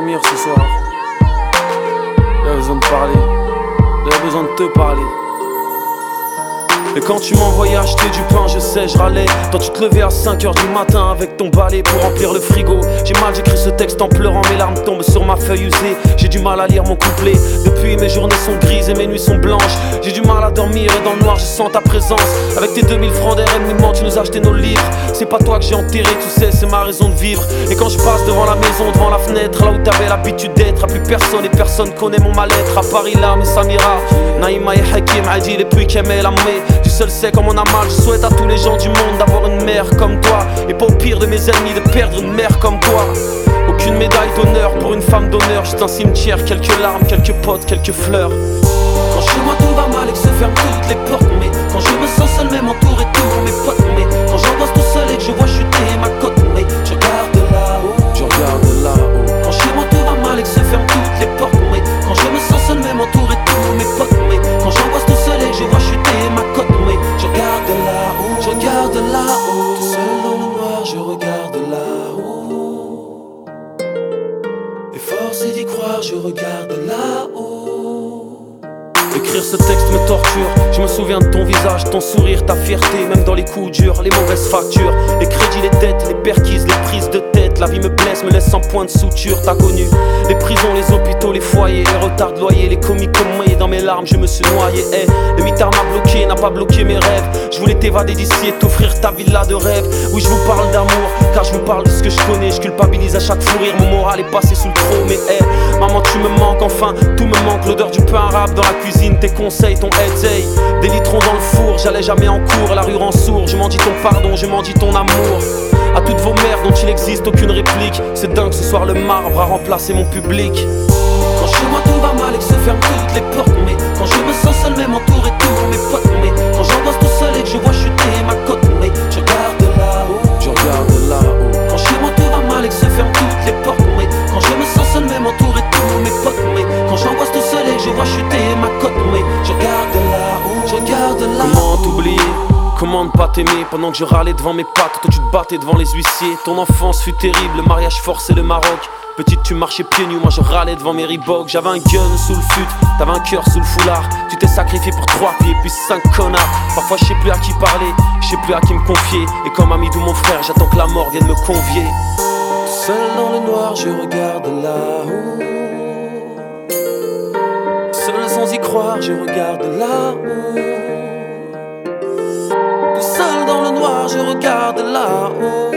dormir ce soir. J'avais besoin de parler, j'avais besoin de te parler. Et quand tu m'envoyais acheter du pain, je sais, je râlais. Quand tu te levais à 5h du matin avec ton balai pour remplir le frigo. J'ai mal, j'écris ce texte en pleurant, mes larmes tombent sur ma feuille usée. J'ai du mal à lire mon couplet. Depuis mes journées sont grises et mes nuits sont blanches. J'ai du mal à dormir et dans le noir je sens ta présence. Avec tes 2000 francs d'RMI, tu nous as acheté nos livres. C'est pas toi que j'ai enterré, tu sais, c'est ma raison de vivre. Et quand je passe devant la maison, devant la fenêtre, là où t'avais l'habitude d'être, à plus personne et personne connaît mon mal-être. À Paris là, mais Samira, Naïma et Hakim, Adil et puis Kamel Amé. Tu seul sais comme on a mal, je souhaite à tous les gens du monde d'avoir une mère comme toi. Et pas au pire de mes ennemis de perdre une mère comme toi. Aucune médaille d'honneur pour une femme d'honneur, juste un cimetière, quelques larmes, quelques potes, quelques fleurs. Quand chez moi tout va mal et que se ferment toutes les portes, mais quand je me sens seul même entouré de tous mes potes, mais quand j'angoisse tout seul et que je vois chuter ma cote, mais je regarde là-haut, je regarde là-haut. Quand chez moi tout va mal et que se ferment toutes les portes, mais quand je me sens seul même entouré de tous mes potes, mais quand j'angoisse tout seul et que je vois chuter ma cote, mais je regarde là-haut, je regarde là-haut. Tout seul dans le noir, je regarde là-haut. Et force d'y croire, je regarde là-haut. Écrire ce texte me torture. Je me souviens de ton visage, ton sourire, ta fierté. Même dans les coups durs, les mauvaises factures, les crédits, les dettes, les perquises, les prises de tête. La vie me blesse, me laisse sans point de suture. T'as connu les prisons, les hôpitaux, les foyers, les retards de loyer, les comiques comme moi. Et dans mes larmes, je me suis noyé. Le mitard m'a bloqué, n'a pas bloqué mes rêves. Je voulais t'évader d'ici et t'offrir ta villa de rêve. Oui, je vous parle d'amour, car je vous parle de ce que je connais. Je culpabilise à chaque fou rire, mon moral est passé sous le trône. Mais maman, tu me manques, enfin, tout me manque. L'odeur du pain arabe dans la cuisine, tes conseils, ton head, des litrons dans le four, j'allais jamais en cours, la rue rend sourd. Je m'en dis ton pardon, je m'en dis ton amour. À toutes vos mères dont il n'existe aucune réplique. C'est dingue, ce soir le marbre a remplacé mon public. Quand chez moi tout va mal et que se ferment toutes les portes, mais quand je me sens seul même entouré de tous mes potes, mais quand j'angoisse tout seul et que je vois chuter ma cote, mais je regarde là-haut, je regarde là-haut. Quand chez moi tout va mal et que se ferment toutes les portes, mais quand je me sens seul même entouré de tous mes potes, mais quand j'angoisse tout seul et que je vois chuter ma cote, mais je regarde là-haut, je regarde là-haut. Comment t'oublier? Comment ne pas t'aimer pendant que je râlais devant mes pattes, toi tu te battais devant les huissiers. Ton enfance fut terrible, le mariage forcé, le Maroc. Petite tu marchais pieds nus, moi je râlais devant mes Reebok. J'avais un gun sous le fut, t'avais un cœur sous le foulard. Tu t'es sacrifié pour 3 pieds puis 5 connards. Parfois je sais plus à qui parler, je sais plus à qui me confier. Et comme Amidou mon frère, j'attends que la mort vienne me convier. Tout seul dans le noir, je regarde là-haut. Seul sans y croire, je regarde là-haut. Tout seul dans le noir, je regarde là-haut.